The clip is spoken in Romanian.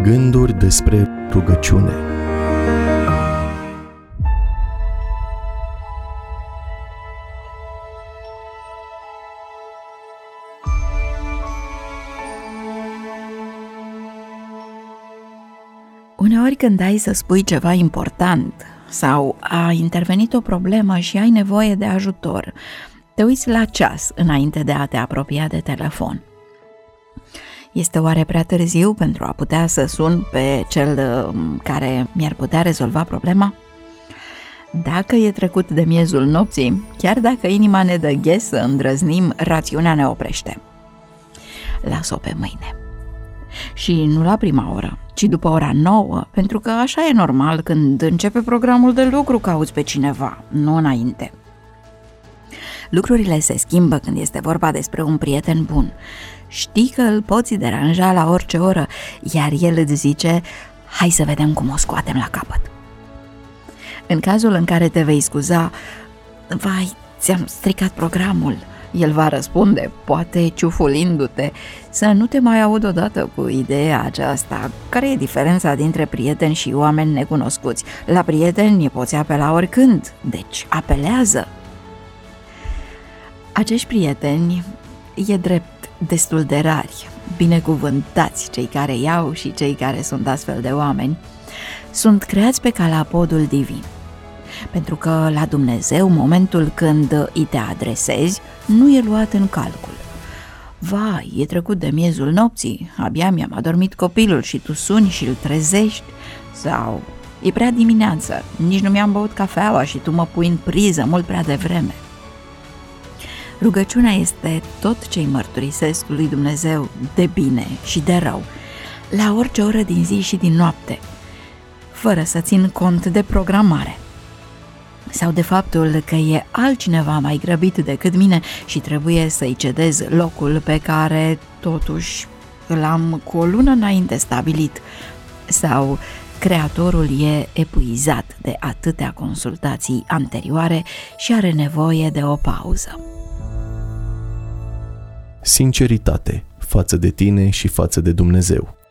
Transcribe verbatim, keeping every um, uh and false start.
Gânduri despre rugăciune. Uneori când ai să spui ceva important sau a intervenit o problemă și ai nevoie de ajutor, te uiți la ceas înainte de a te apropia de telefon. Este oare prea târziu pentru a putea să sun pe cel care mi-ar putea rezolva problema? Dacă e trecut de miezul nopții, chiar dacă inima ne dă ghe să îndrăznim, rațiunea ne oprește. Las-o pe mâine. Și nu la prima oră, ci după ora nouă, pentru că așa e normal când începe programul de lucru, cauți pe cineva, nu înainte. Lucrurile se schimbă când este vorba despre un prieten bun. Știi că îl poți deranja la orice oră, iar el îți zice, hai să vedem cum o scoatem la capăt. În cazul în care te vei scuza, vai, ți-am stricat programul, el va răspunde, poate ciufulindu-te, să nu te mai aud odată cu ideea aceasta. Care e diferența dintre prieteni și oameni necunoscuți? La prieteni poți apela oricând, deci apelează. Acești prieteni, e drept, destul de rari, binecuvântați cei care iau și cei care sunt astfel de oameni, sunt creați pe calapodul divin. Pentru că la Dumnezeu momentul când îi te adresezi nu e luat în calcul. Vai, e trecut de miezul nopții, abia mi-am adormit copilul și tu suni și îl trezești, sau e prea dimineață, nici nu mi-am băut cafeaua și tu mă pui în priză mult prea devreme. Rugăciunea este tot ce îi mărturisesc lui Dumnezeu de bine și de rău, la orice oră din zi și din noapte, fără să țin cont de programare sau de faptul că e altcineva mai grăbit decât mine și trebuie să-i cedez locul pe care totuși îl am cu o lună înainte stabilit, sau Creatorul e epuizat de atâtea consultații anterioare și are nevoie de o pauză. Sinceritate față de tine și față de Dumnezeu.